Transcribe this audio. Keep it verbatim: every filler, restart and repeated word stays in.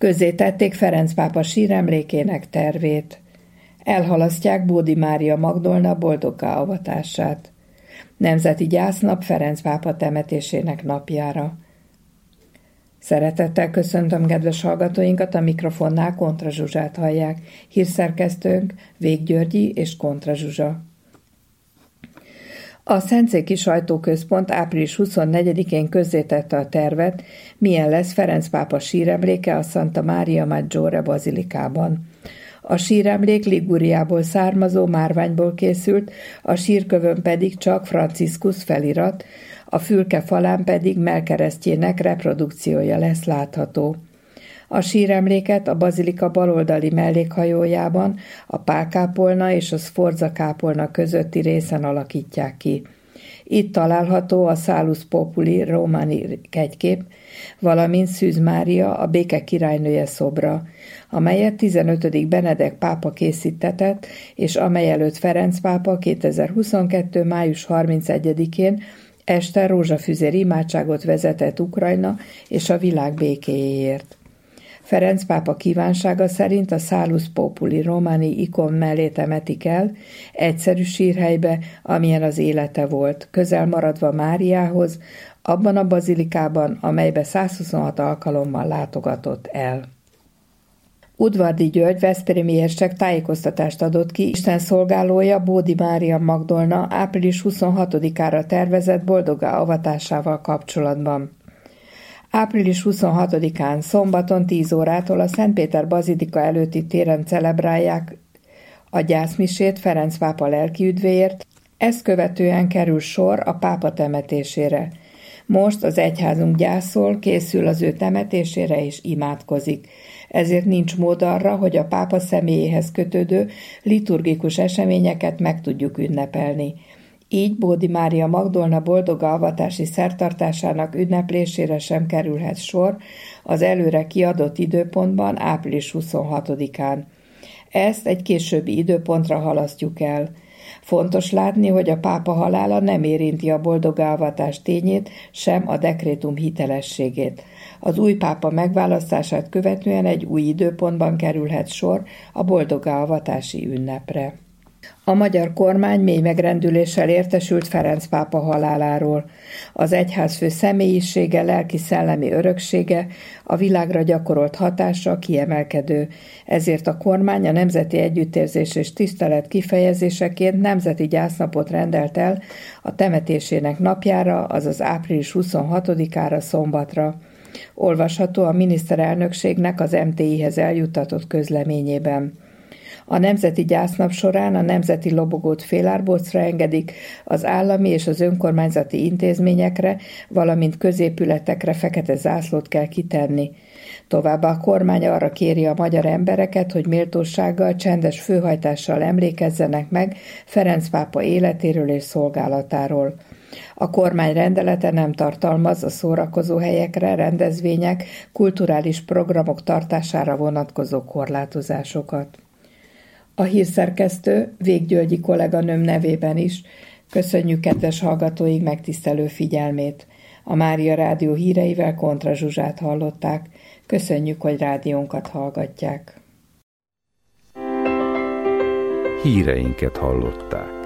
Közzétették Ferenc pápa síremlékének tervét. Elhalasztják Bódi Mária Magdolna boldoggá avatását. Nemzeti gyásznap Ferenc pápa temetésének napjára. Szeretettel köszöntöm kedves hallgatóinkat, a mikrofonnál Kontra Zsuzsát hallják. Hírszerkesztőnk Vég Györgyi és Kontra Zsuzsa. A Szentszéki Sajtóközpont április huszonnegyedikén közzétette a tervet, milyen lesz Ferenc pápa síremléke a Santa Maria Maggiore bazilikában. A síremlék Liguriából származó márványból készült, a sírkövön pedig csak Franciscus felirat, a fülke falán pedig Melkeresztjének reprodukciója lesz látható. A síremléket a bazilika baloldali mellékhajójában a Pálkápolna és a Sforza kápolna közötti részen alakítják ki. Itt található a Salus Populi római kegykép, valamint Szűz Mária, a béke királynője szobra, amelyet tizenötödik Benedek pápa készítetett, és amely előtt Ferenc pápa kétezer-huszonkettő. május harmincegyedikén este rózsafüzér imádságot vezetett Ukrajna és a világ békéjéért. Ferenc pápa kívánsága szerint a Salus Populi romani ikon mellé temetik el, egyszerű sírhelybe, amilyen az élete volt, közel maradva Máriához, abban a bazilikában, amelybe százhuszonhat alkalommal látogatott el. Udvardi György veszprémi érsek tájékoztatást adott ki Isten szolgálója Bódi Mária Magdolna április huszonhatodikára tervezett boldoggá avatásával kapcsolatban. április huszonhatodikán szombaton tíz órától a Szentpéter bazilika előtti téren celebrálják a gyászmisét Ferenc pápa lelkiüdvéért, ezt követően kerül sor a pápa temetésére. Most az egyházunk gyászol, készül az ő temetésére és imádkozik. Ezért nincs mód arra, hogy a pápa személyéhez kötődő liturgikus eseményeket meg tudjuk ünnepelni. Így Bódi Mária Magdolna boldoggá avatási szertartásának ünneplésére sem kerülhet sor az előre kiadott időpontban, április huszonhatodikán. Ezt egy későbbi időpontra halasztjuk el. Fontos látni, hogy a pápa halála nem érinti a boldoggá avatás tényét, sem a dekrétum hitelességét. Az új pápa megválasztását követően egy új időpontban kerülhet sor a boldoggá avatási ünnepre. A magyar kormány mély megrendüléssel értesült Ferenc pápa haláláról. Az egyházfő személyisége, lelki-szellemi öröksége, a világra gyakorolt hatása kiemelkedő. Ezért a kormány a nemzeti együttérzés és tisztelet kifejezéseként nemzeti gyásznapot rendelt el a temetésének napjára, azaz április huszonhatodikára szombatra. Olvasható a miniszterelnökségnek az em té i-hez eljuttatott közleményében. A nemzeti gyásznap során a nemzeti lobogót félárbocra engedik, az állami és az önkormányzati intézményekre, valamint középületekre fekete zászlót kell kitenni. Továbbá a kormány arra kéri a magyar embereket, hogy méltósággal, csendes főhajtással emlékezzenek meg Ferenc pápa életéről és szolgálatáról. A kormány rendelete nem tartalmaz a szórakozóhelyekre, rendezvények, kulturális programok tartására vonatkozó korlátozásokat. A hírszerkesztő Vég Györgyi kolléganőm nevében is köszönjük kedves hallgatóink megtisztelő figyelmét. A Mária Rádió híreivel Kontra Zsuzsát hallották. Köszönjük, hogy rádiónkat hallgatják. Híreinket hallották.